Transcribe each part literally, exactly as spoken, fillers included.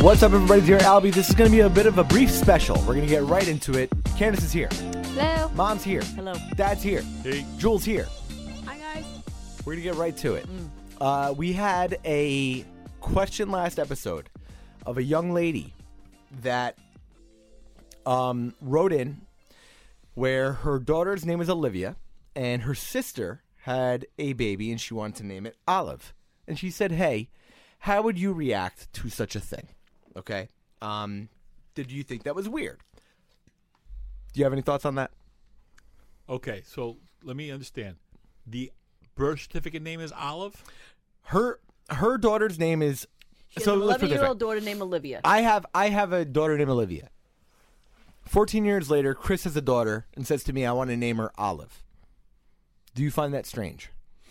What's up, everybody? Dear Albie, this is going to be a bit of a brief special. We're going to get right into it. Candace is here. Hello. Mom's here. Hello. Dad's here. Hey. Jules here. Hi, guys. We're going to get right to it. Mm. Uh, we had a question last episode of a young lady that um, wrote in where her daughter's name is Olivia and her sister had a baby and she wanted to name it Olive. And she said, hey, how would you react to such a thing? Okay. Um, did you think that was weird? Do you have any thoughts on that? Okay, so let me understand. The birth certificate name is Olive? Her her daughter's name is She has so an let's put it this way. eleven-year-old daughter named Olivia. I have I have a daughter named Olivia. Fourteen years later, Chris has a daughter and says to me, I want to name her Olive. Do you find that strange?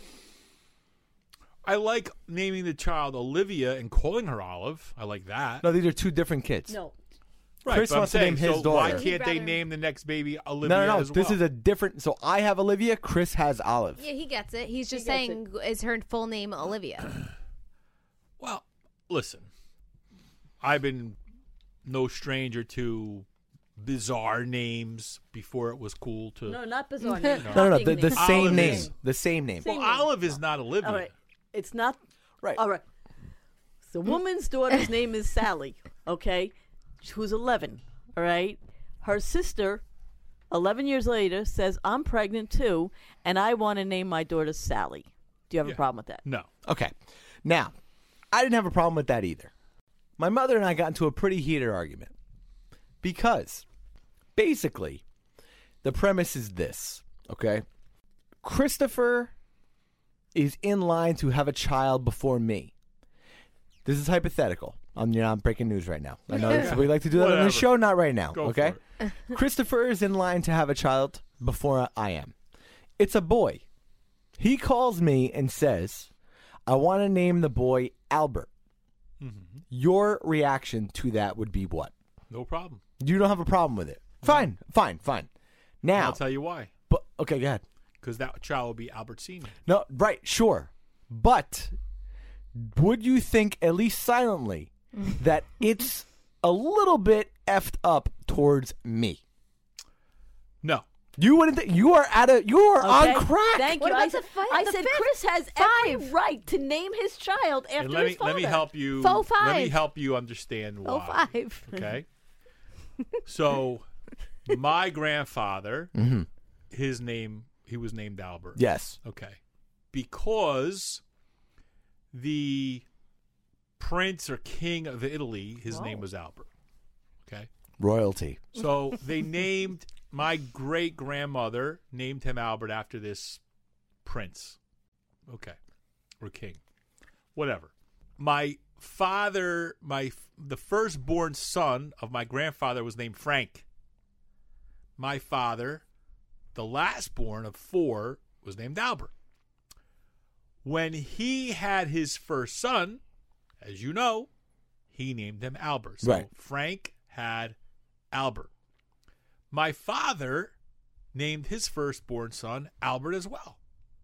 I like naming the child Olivia and calling her Olive. I like that. No, these are two different kids. No. right, Chris but I'm wants to saying, name his so why daughter. can't they Rather- name the next baby Olivia No, no, no. as This well? is a different. So I have Olivia. Chris has Olive. Yeah, he gets it. He's just gets saying, is her full name Olivia? Well, listen. I've been no stranger to bizarre names before it was cool to... No, not bizarre name. No, no, no. The, the Name. same Olive name. is- The same name. Well, Same name. Olive is not Olivia. All right. It's not. Right. All right. The woman's daughter's name is Sally, okay? Who's eleven, all right? Her sister, eleven years later, says, I'm pregnant too, and I want to name my daughter Sally. Do you have Yeah. a problem with that? No. Okay. Now, I didn't have a problem with that either. My mother and I got into a pretty heated argument because basically the premise is this, okay? Christopher is in line to have a child before me. This is hypothetical. I'm, you know, I'm breaking news right now. I know Yeah. that's- we like to do that on Whatever. the show, not right now, Go okay? for Christopher is in line to have a child before I am. It's a boy. He calls me and says, I want to name the boy Albert. Mm-hmm. Your reaction to that would be what? No problem. You don't have a problem with it. Fine, fine, fine. Now, I'll tell you why. but okay, go ahead. Because that child will be Albert Senior No, right, sure. But would you think, at least silently, that it's a little bit effed up towards me? No. You wouldn't think you are at a you are Okay? on crack. Thank What you. about I said, the fi- I the said fifth? Chris has every Five. right to name his child after And let his me father. let me help you. Faux Let me five. help you understand Oh, why. five. Okay. So, my grandfather, Mm-hmm. his name, he was named Albert. Yes. Okay. Because the prince or king of Italy, his name Whoa. was Albert. Okay. Royalty. So they named my great grandmother named him Albert after this prince. Okay. Or king. Whatever. My father, my the firstborn son of my grandfather was named Frank. My father, the lastborn of four, was named Albert. When he had his first son, as you know, he named him Albert. So Right. Frank had Albert. My father named his firstborn son Albert as well.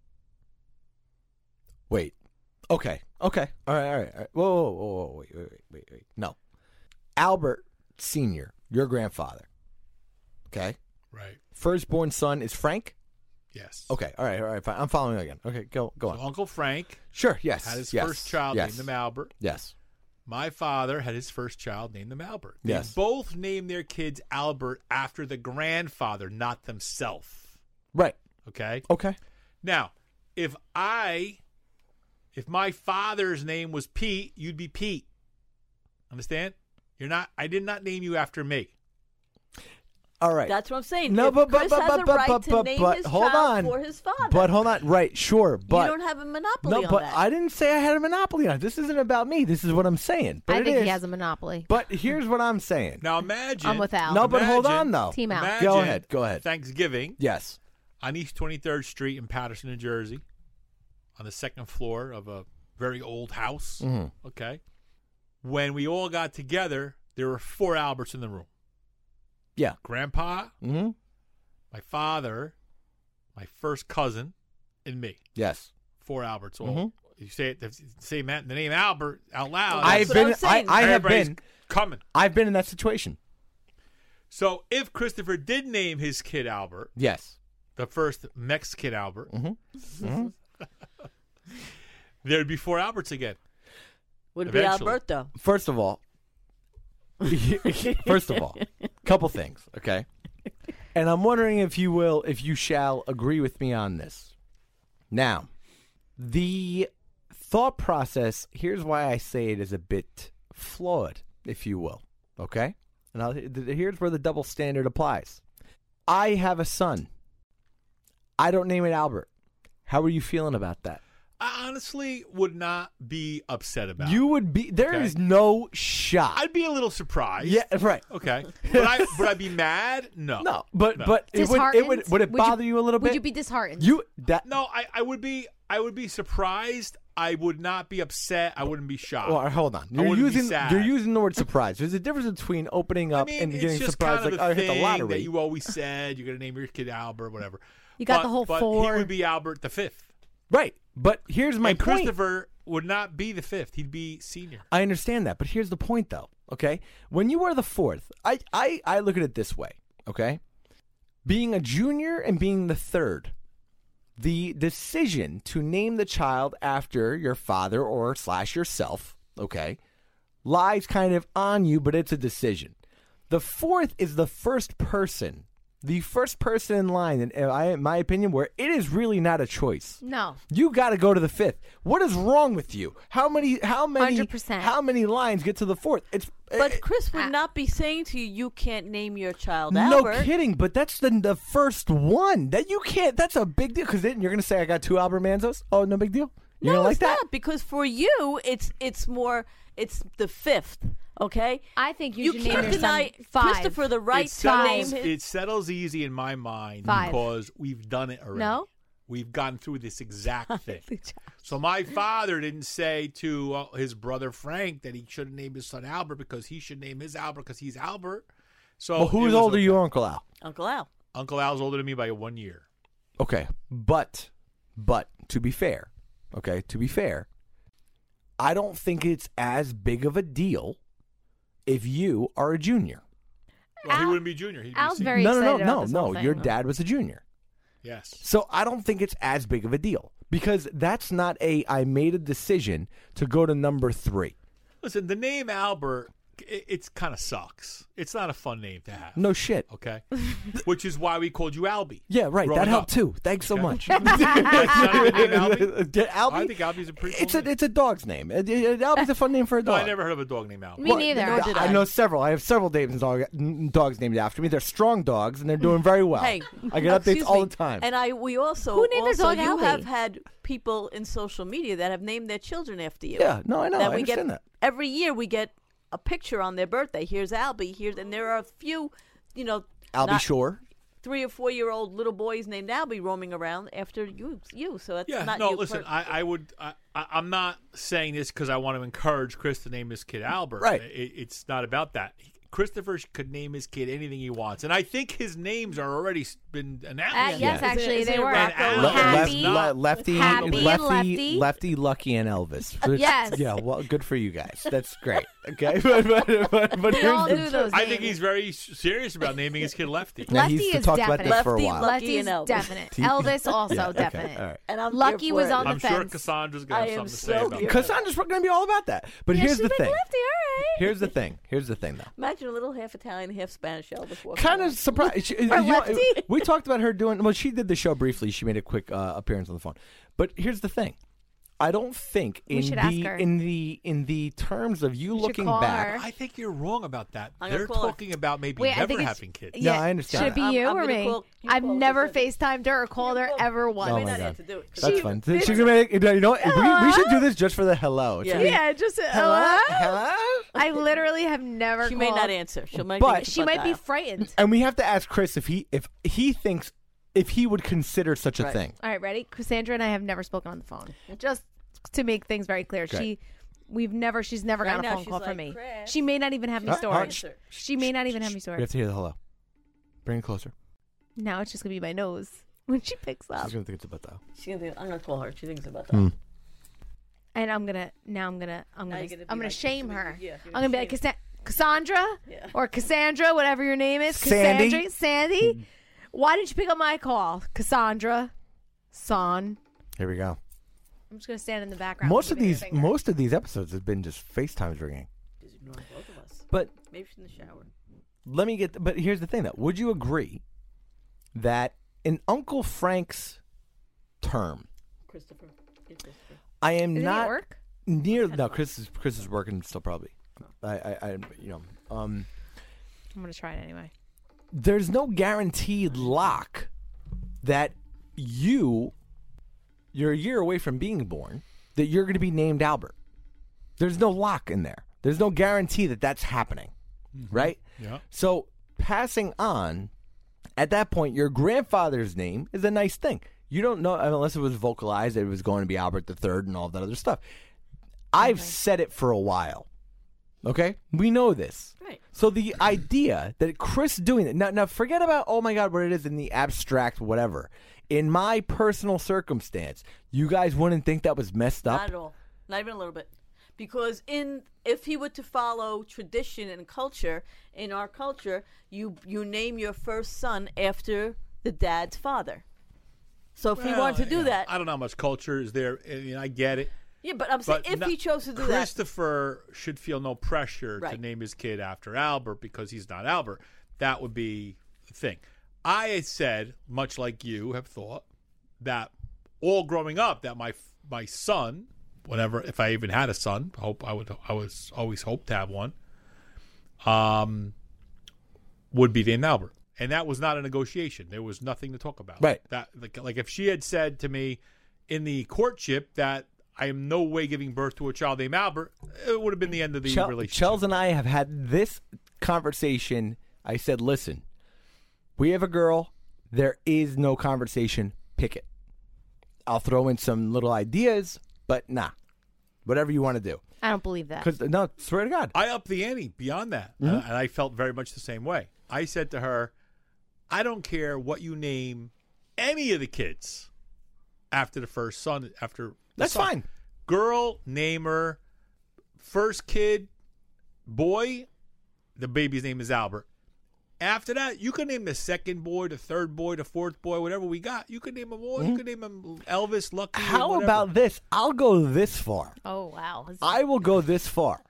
Wait. Okay. Okay. All right. All right. All right. Whoa, whoa, whoa, whoa. Wait, wait, wait, wait, wait. No. Albert Senior, your grandfather. Okay. Right. Firstborn son is Frank. Yes. Okay. All right. All right. Fine. I'm following again. Okay. Go. Go So on. Uncle Frank Sure. Yes. had his yes. first child, yes. named him Albert. Yes. My father had his first child, named him Albert. They Yes. both named their kids Albert after the grandfather, not themselves. Right. Okay? Okay. Now, if I, if my father's name was Pete, you'd be Pete. Understand? You're not, I did not name you after me. All right. That's what I'm saying. No, If but- but- Chris but- has but- a but- right but- to but- name but his hold child on. for his father. But hold on. Right. Sure. But you don't have a monopoly no. on But that. I didn't say I had a monopoly on it. This isn't about me. This is what I'm saying. But I it think is. he has a monopoly. But here's what I'm saying. Now imagine. I'm with Al. No, but hold on imagine- though. Team out. Imagine Go ahead. Go ahead. Thanksgiving Yes. on East twenty-third Street in Patterson, New Jersey, on the second floor of a very old house. Mhm. Okay. When we all got together, there were four Alberts in the room. Yeah. Grandpa, Mm-hmm. my father, my first cousin, and me. Yes. Four Alberts. All Mhm. you say it, say Matt, the name Albert out loud. I've what been. I'm I, saying. I have Everybody's been. Coming. I've been in that situation. So if Christopher did name his kid Albert, Yes. the first Mexican Albert, Mm-hmm. there'd be four Alberts again. Would it be Eventually. Alberto? First of all, first of all, couple things, okay? And I'm wondering if you will, if you shall agree with me on this. Now, the thought process, here's why I say it is a bit flawed, if you will, okay? And I'll, th- here's where the double standard applies. I have a son. I don't name it Albert. How are you feeling about that? I honestly would not be upset about You it. would be, there Okay. is no shot. I'd be a little surprised. yeah, right. Okay. But I would I be mad? No. No, but No. but it would, it would Disheartened? would it Would you- bother you, a little Would bit? you be disheartened? you that No, I, I would be I would be surprised. I would not be upset. I wouldn't be shocked. well, hold on. I You're wouldn't be using sad. you're using the word surprise. There's a difference between opening I up mean, and it's getting just surprised, kind of like the I hit the thing lottery. that you always said you're going to name your kid Albert, whatever. You got But- the whole but four. He would be Albert the fifth. Right, but here's my and point. Christopher would not be the fifth. He'd be senior. I understand that, but here's the point, though. Okay, when you are the fourth, I I I look at it this way. Okay, being a junior and being the third. The decision to name the child after your father or slash yourself, okay, lies kind of on you, but it's a decision. The fourth is the first person, the first person in line, in, I, in my opinion, where it is really not a choice. No. You got to go to the fifth. What is wrong with you? How many? How many? one hundred percent. How many lines get to the fourth? It's But Chris Ah. would not be saying to you, "You can't name your child no Albert." kidding, but that's the the first one that you can't. That's a big deal because then you're gonna say I got two Albert Manzos. Oh, no big deal. You're no, gonna like it's that? not because for you, it's it's more it's the fifth. Okay, I think you, you should can't name your deny son five. Christopher the right it to settles, name his. it settles easy in my mind Five. because we've done it already. No? We've gone through this exact thing. So my father didn't say to uh, his brother Frank that he shouldn't name his son Albert because he should name his Albert because he's Albert. So Well, it who's was older, okay. you or Uncle Al? Uncle Al. Uncle Al's older than me by one year. Okay, but but to be fair, okay, to be fair, I don't think it's as big of a deal if you are a junior. Well, he Al- wouldn't be junior. He'd be Al's senior. very no, no, excited no, about no, this no. whole thing, Your though. dad was a junior. Yes. So I don't think it's as big of a deal because that's not a I made a decision to go to number three. Listen, the name Albert, it, it's kind of sucks. It's not a fun name to have. No shit. Okay. Which is why we called you Albie. Yeah, right. growing That helped up. too. Thanks so Okay. much. That's not a good name, Albie? Yeah, Albie? I think Albie's a pretty cool It's a name. it's a dog's name. It- it- Albie's a fun name for a No, dog. I never heard of a dog named Albie. Me Well, neither. nor did I I. know several. I have several names dog, n- dogs named after me. They're strong dogs and they're doing very well. Hey, I get updates excuse all me. the time. And I we also Who named their also dog you Albie? have had people in social media that have named their children after you. Yeah, no, I know. That I we get understand that. every year we get a picture on their birthday. Here's Albie. Here's and there are a few, you know, Albie not- Shore. three or four year old little boys named Albie roaming around after you. You. So that's Yeah, not no, you. listen, per- I, I would, I, I, I'm not saying this because I want to encourage Chris to name his kid Albert. Right. It, it's not about that. Christopher could name his kid anything he wants. And I think his names are already s- been announced. Uh, yes, Yeah. actually, Isn't it- they isn't it were. Rocco? And Le- Al- Happy, left- le- lefty, Happy and lefty, Lefty. lefty, Lucky, and Elvis. Which- Yes. Yeah. Well, good for you guys. That's great. Okay. but but, but, but We here's all the- knew those I names. think he's very s- serious about naming his kid Lefty. Now, Lefty he's is talked about definite. this for a Lefty, while. Lucky, Lefty's and Elvis. definite. T- Elvis also Yeah, okay, definite. all right. and I'm Lucky here was for on it. the I'm sure fence. Cassandra's going I to have am something to say so about here. that. Cassandra's going to be all about that. But Yeah, here's she's the like, thing. Lefty, all right. Here's the thing. Here's the thing, though. Imagine a little half Italian, half Spanish Elvis walking Kind around. of surprised. She- you know, Lefty. we talked about her doing. Well, she did the show briefly. She made a quick uh, appearance on the phone. But here's the thing. I don't think We in should the ask her. in the in the terms of you We should looking call back. her. I think you're wrong about that. I'm gonna They're call her. talking about maybe Wait, I never think it's- having kids. Yeah, I understand Should it be I'm- you I'm or gonna me? call- you I've call never Listen. FaceTimed her or called her ever once. Oh may my not God. have to do it. That's She- fun. it's- She's gonna make, you know, we, we should do this just for the hello. Yeah. Should we- Yeah, just uh, Hello? hello. Hello? I literally have never. She called. may not answer. She might. But- think it's She a might butt be dial. frightened. And we have to ask Chris if he if he thinks if he would consider such a Right. thing. All right, ready? Cassandra and I have never spoken on the phone. Just to make things very clear, Okay. she, we've never, she's never Right gotten a now phone she's call from like, me. "Chris." She may not even have any Uh, uh, stories. Answer. She may not even have any We stories. have to hear the hello. Bring it closer. Now it's just gonna be my nose when she picks up, She's gonna think it's about that. She's gonna think, I'm gonna call her. She thinks about that. Hmm. and I'm gonna now I'm gonna I'm Now gonna you're gonna be I'm gonna like- shame you're gonna her. be- yeah, you're I'm gonna be gonna like, shame Cassandra, Cassandra Yeah. or Cassandra, whatever your name is. Sandy. Cassandra, Sandy. Why didn't you pick up my call, Cassandra? Son. Here we go. I'm just gonna stand in the background. Most of giving you a these, finger. most of these episodes have been just FaceTimes ringing. Just ignore both of us. But Maybe she's in the shower. let me get. But here's the thing, though. Would you agree that in Uncle Frank's term, Christopher. Yeah, Christopher. I am Is he at not work? near? No, Chris is Chris is working still. Probably. I, I, I you know, um, I'm gonna try it anyway. there's no guaranteed lock that you, you're a year away from being born, that you're going to be named Albert. There's no lock in there. There's no guarantee that that's happening, right? Yeah. So passing on, at that point, your grandfather's name is a nice thing. You don't know, unless it was vocalized that it was going to be Albert the Third and all that other stuff. I've said it for a while. Okay? We know this. Right. So the idea that Chris doing it, now, now forget about, oh my God, what it is in the abstract, whatever. In my personal circumstance, you guys wouldn't think that was messed up? Not at all. Not even a little bit. Because in if he were to follow tradition and culture, in our culture, you you name your first son after the dad's father. So if he Well, wanted to do you know, that, I don't know how much culture is there. I mean, I get it. yeah. But I'm saying But if no- he chose to do that, Christopher should feel no pressure to Right. name his kid after Albert because he's not Albert. That would be the thing. I had said, much like you have thought, that all growing up, that my my son, whenever if I even had a son, hope I would I was always hoped to have one, um, would be named Albert, and that was not a negotiation. There was nothing to talk about. Right. That like like if she had said to me in the courtship that I am no way giving birth to a child named Albert, it would have been the end of the Chel- relationship. Chels and I have had this conversation. I said, listen, we have a girl. There is no conversation. Pick it. I'll throw in some little ideas, but nah. Whatever you want to do. I don't believe that. Because, no, swear to God. I upped the ante beyond that, Mm-hmm. uh, and I felt very much the same way. I said to her, I don't care what you name any of the kids after the first son, after the That's son. fine. Girl, name her. First kid, boy, the baby's name is Albert. After that, you can name the second boy, the third boy, the fourth boy, whatever we got. You can name them all. You can name them Elvis, Lucky. Mm-hmm. How whatever. about this? I'll go this far. Oh wow. I will go this far.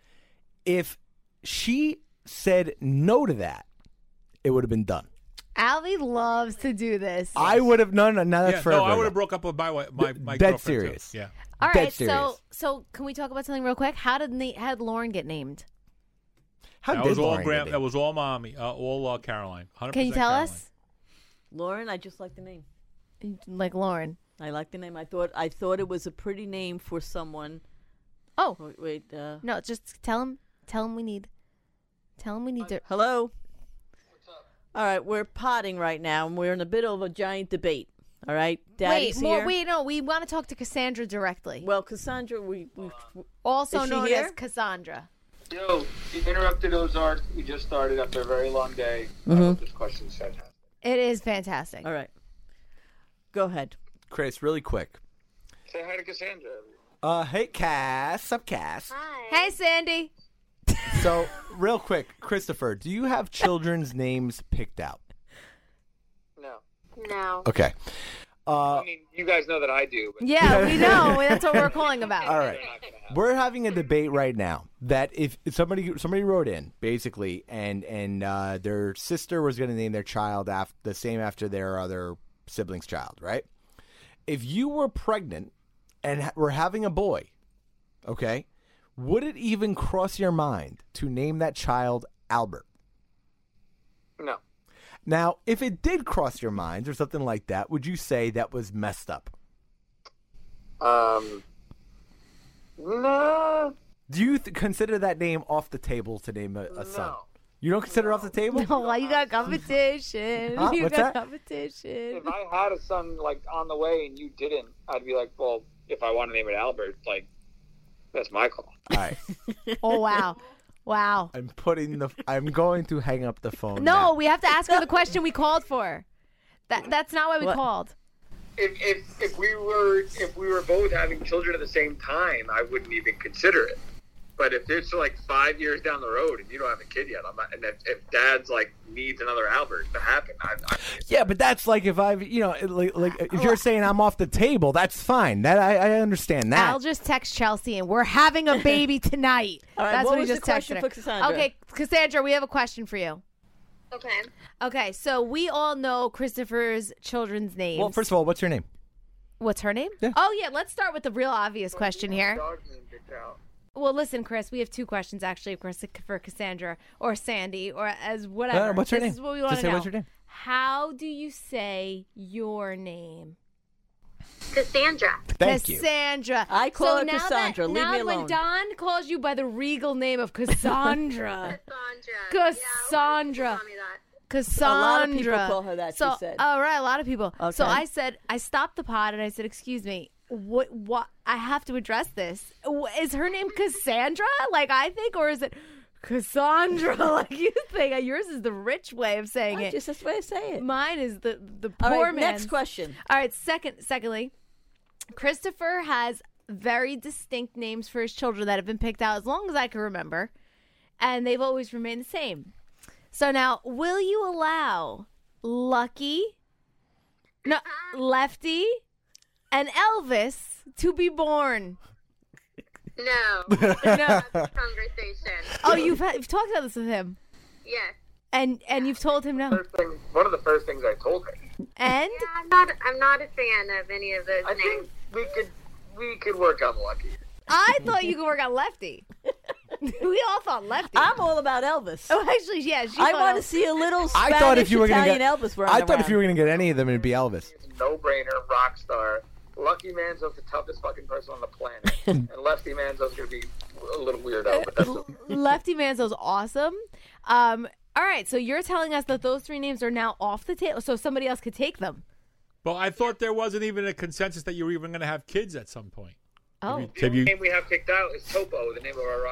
If she said no to that, it would have been done. Alvy loves to do this. I would have no, no, no. That's Yeah, forever no, I would ago. have broke up with my wi- my my Dead girlfriend, too. serious. Yeah. All dead right, so serious. so can we talk about something real quick? How did the, how did Lauren get named? How That did was all Lauren Graham. get That it? was all mommy. Uh, all uh, Caroline. one hundred percent Can you tell Caroline. us? Lauren, I just like the name. Like Lauren. I like the name. I thought I thought it was a pretty name for someone. Oh Wait, wait uh, no, just tell him. Tell him we need. Tell him we need to. hello. All right, we're potting right now, and we're in a bit of a giant debate. All right, Daddy's Wait, more. here. Wait, no. We want to talk to Cassandra directly, Well, Cassandra, we, we also is she known here? as Cassandra. Yo, you interrupted Ozark. We just started after a very long day. I hope this question's fantastic. It is fantastic. all right. Go ahead. Chris, really quick. Say hi to Cassandra. Uh, hey, Cass. Up, Cass. Hey, Sandy. So, real quick, Christopher, do you have children's names picked out? No. No. Okay. Uh, I mean, you guys know that I do, but Yeah, we know. That's what we're calling about. all right. they're not going to happen. We're having a debate right now that if if somebody somebody wrote in basically, and and uh, their sister was going to name their child after the same after their other sibling's child, right? If you were pregnant and ha- were having a boy, okay, would it even cross your mind to name that child Albert? No. Now, if it did cross your mind or something like that, would you say that was messed up? Um. No. Do you th- consider that name off the table to name a, a son? No. You don't consider it off the table? Oh, well, you got competition. Huh? You What's got that? competition. If I had a son like on the way and you didn't, I'd be like, well, if I want to name it Albert, like, that's my call. All right. Oh wow, wow. I'm putting the. I'm going to hang up the phone. No, now. we have to ask her the question we called for. That that's not why we What? called. If, if if we were if we were both having children at the same time, I wouldn't even consider it. But if it's like five years down the road and you don't have a kid yet, I'm not. And if, if Dad's like needs another Albert to happen, I, I Yeah, but that's like if I've, you know, like, like if you're saying I'm off the table, that's fine. That I, I understand that. I'll just text Chelsea and we're having a baby tonight. All right, That's what what, was he the just question texted for her. Cassandra? Okay, Cassandra, we have a question for you. Okay. Okay, so we all know Christopher's children's names. Well, first of all, what's your name? What's her name? Yeah. Oh, yeah, let's start with the real obvious question here. dog name picked out. Well, listen, Chris, we have two questions actually for, for Cassandra or Sandy or as whatever. Uh, what's her this name? is what we want Just to say know. what's her name. How do you say your name? Cassandra. Thank you. Cassandra. I call so her now Cassandra. That, Leave now me when alone. Don calls you by the regal name of Cassandra. Cassandra. Cassandra. Yeah, a lot of people call me that. Cassandra. A lot of people call her that, she So, said. all right, a lot of people. So Okay. I said, I stopped the pod and I said, excuse me, what, what, I have to address this. Wh- Is her name Cassandra, like I think, or is it Cassandra, like you think? Yours is the rich way of saying I it. just that's the way I say it. Mine is the, the All poor right, man's. next question. All right, second, secondly, Christopher has very distinct names for his children that have been picked out as long as I can remember, and they've always remained the same. So now, will you allow Lucky, no, Lefty, and Elvis to be born? No. No. Conversation. Oh, you've had, you've talked about this with him, Yes. and and you've told him no. First thing, one of the first things I told her. And Yeah, I'm not. I'm not a fan of any of those I names. think we could we could work on Lucky. I thought you could work on Lefty. We all thought Lefty. I'm all about Elvis. oh, actually, yeah. She I thought want to Elvis. see a little I Spanish thought if you were going to Italian get, Elvis running I thought if around. you were going to get any of them, it'd be Elvis. It's a no-brainer, rock star. Lucky Manzo's the toughest fucking person on the planet, and Lefty Manzo's gonna be a little weirdo, but that's okay. Lefty Manzo's awesome. Um, all right, so you're telling us that those three names are now off the table, so somebody else could take them. Well, I thought there wasn't even a consensus that you were even going to have kids at some point. Oh, Have The you? name we have picked out is Topo, the name of our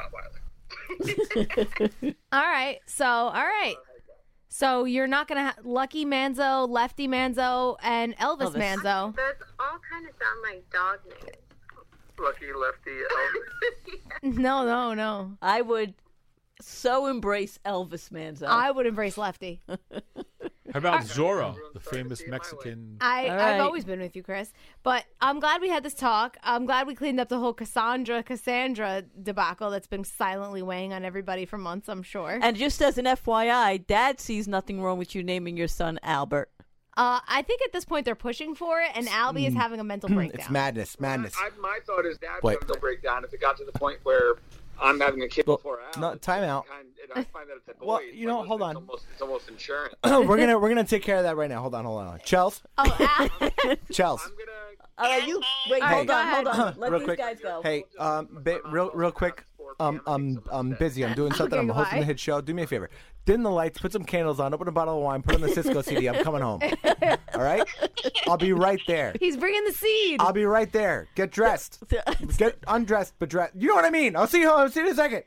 Rottweiler. all right. So, all right. So you're not gonna have Lucky Manzo, Lefty Manzo, and Elvis, Elvis. Manzo. Those all kind of sound like dog names. Lucky, Lefty, Elvis. No, no, no. I would so embrace Elvis Manzo. I would embrace Lefty. How about Zorro, the Starting to famous see it my way. Mexican? I, All I've right. always been with you, Chris. But I'm glad we had this talk. I'm glad we cleaned up the whole Cassandra, Cassandra debacle that's been silently weighing on everybody for months, I'm sure. and just as an F Y I, Dad sees nothing wrong with you naming your son Albert. Uh, I think at this point they're pushing for it, and Albie is having a mental breakdown. It's madness, madness. I, my thought is Dad Wait. would break down if it got to the point where I'm having a kid Well, before Al. no, time out. Kind, and I find that it's a boy. Well, it's you know, like, hold it's on. Almost, it's almost insurance. we're gonna we're gonna take care of that right now. Hold on, hold on. Chels, Oh, Al- Chels. I'm gonna. All right, you wait. All hold right, on, hold go on. ahead. Let Real these quick. guys go. Hey, um, bit, real real quick. Um, I'm I'm busy. I'm doing something. Okay, I'm hosting goodbye. the hit show. Do me a favor. Dim the lights. Put some candles on. Open a bottle of wine. Put on the Cisco C D. I'm coming home. All right. I'll be right there. he's bringing the seed. I'll be right there. Get dressed. Get undressed, but dressed. You know what I mean? I'll see you. I'll see you in a second.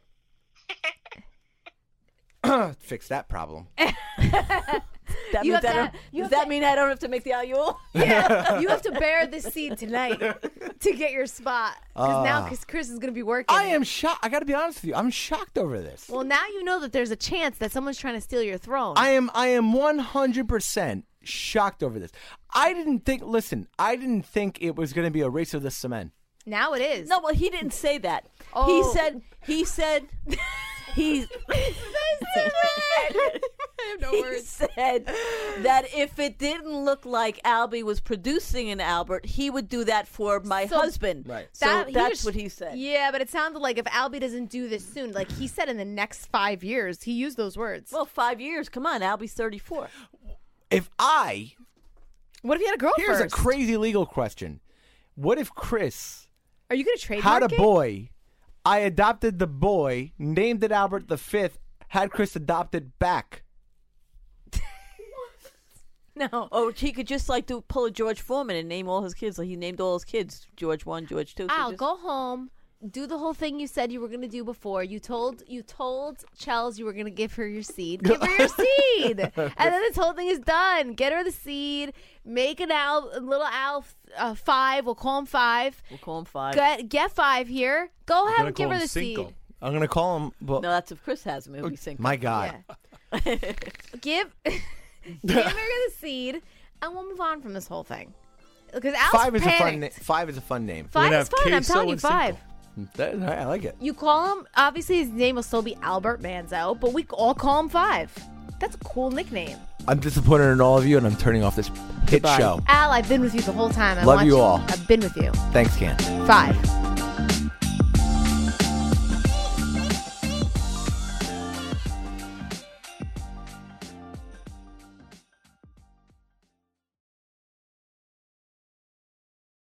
Fix that problem. That You means have to I don't, have- you does have that to- mean I don't have to make the ayul? Yeah, you have to bear this seed tonight to get your spot. Because now, Ah. because Chris is going to be working. I am shocked. I got to be honest with you. I'm shocked over this. Well, now you know that there's a chance that someone's trying to steal your throne. I am I am one hundred percent shocked over this. I didn't think listen, I didn't think it was going to be a race of the cement. now it is. No, well, he didn't say that. Oh. He said he said he I have no he words. said that if it didn't look like Albie was producing an Albert, he would do that for my So- husband. Right. So That- he that's just- what he said. Yeah, but it sounded like if Albie doesn't do this soon, like he said in the next five years, he used those words. Well, five years. Come on, Albie's thirty-four. If I what if you had a girl Here's first? a crazy legal question. What if Chris Are you going to trademark had a it? boy, I adopted the boy, named it Albert the Fifth, had Chris adopted back? No. Or he could just like do pull a George Foreman and name all his kids. Like he named all his kids George One, George Two. So Al, just- go home. Do the whole thing you said you were going to do before. You told you told Chels you were going to give her your seed. Give her your seed, and then this whole thing is done. Get her the seed. Make an Al, a little Al uh, five. We'll call him five. We'll call him five. Get get five here. Go ahead gonna and give call her him the seed. Cinco. I'm gonna call him. But No, that's if Chris has him. He'll be sync. my God. Yeah. Give give her the seed, and we'll move on from this whole thing. Because Alice Five is panicked. a fun. Na- five is a fun name. Five We're is gonna fun. have I'm telling you, queso and five. cinco. That- I like it. You call him. Obviously, his name will still be Albert Manzo, but we all call him Five. That's a cool nickname. I'm disappointed in all of you, and I'm turning off this hit Goodbye. show. Al, I've been with you the whole time. I Love want you all. I've been with you. Thanks, Can. Five.